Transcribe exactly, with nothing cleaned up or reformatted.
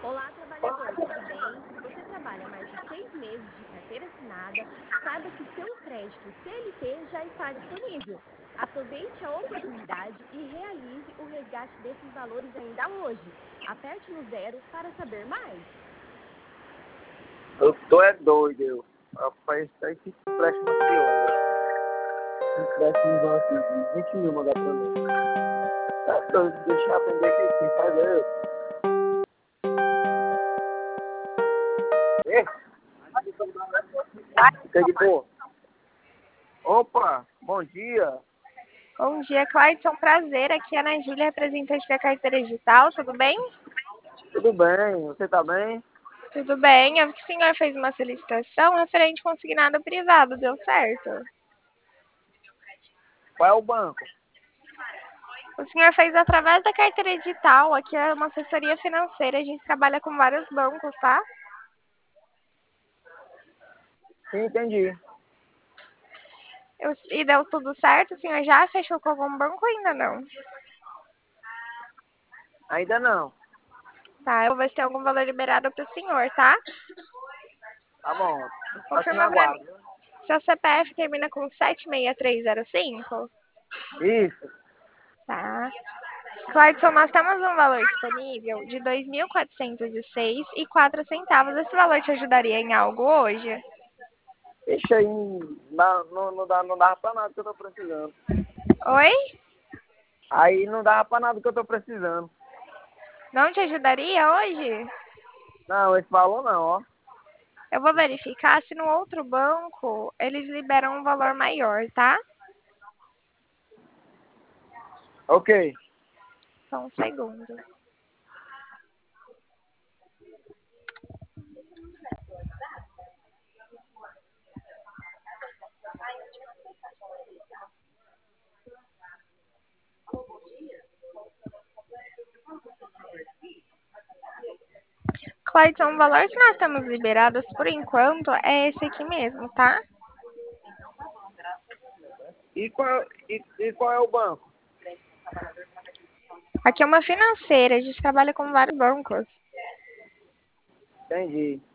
Olá, trabalhador, tudo bem? Se você trabalha mais de seis meses de carteira assinada, saiba que seu crédito C L T já está disponível. Aproveite a oportunidade e realize o resgate desses valores ainda hoje. Aperte no zero para saber mais. Eu tô é doido, eu. Rapaz, isso aí que empréstimo aqui, olha. Empréstimo aqui de vinte mil mandar pra mim. Tá doido, deixa eu aprender aqui, quem faz é eu. Ei, fica de boa. Opa, bom dia. Bom dia, Clayton. Prazer. Aqui é a Ana Júlia, representante da carteira digital. Tudo bem? Tudo bem, você tá bem? Tudo bem. Eu vi que o senhor fez uma solicitação referente consignado privado. Deu certo? Qual é o banco? O senhor fez através da carteira digital. Aqui é uma assessoria financeira. A gente trabalha com vários bancos, tá? Sim, entendi. Eu- e deu tudo certo? O senhor já fechou com algum banco ou ainda não? Ainda não. Tá, eu vou ver se tem algum valor liberado para o senhor, tá? Tá bom. Faço no Confirma para mim. aguardo. Seu C P F termina com sete seis três zero cinco? Isso. Tá. Clayton, nós temos um valor disponível de dois mil quatrocentos e seis e quatro centavos. Esse valor te ajudaria em algo hoje? Deixa aí, não, não, não, dá, não dava pra nada que eu tô precisando. Oi? Aí não dava pra nada que eu tô precisando. Não te ajudaria hoje? Não, esse valor não, ó. Eu vou verificar se no outro banco eles liberam um valor maior, tá? Ok. Só um segundo. Clayton, o valor que nós temos liberados por enquanto é esse aqui mesmo, tá? E qual, e, e qual é o banco? Aqui é uma financeira, a gente trabalha com vários bancos. Entendi.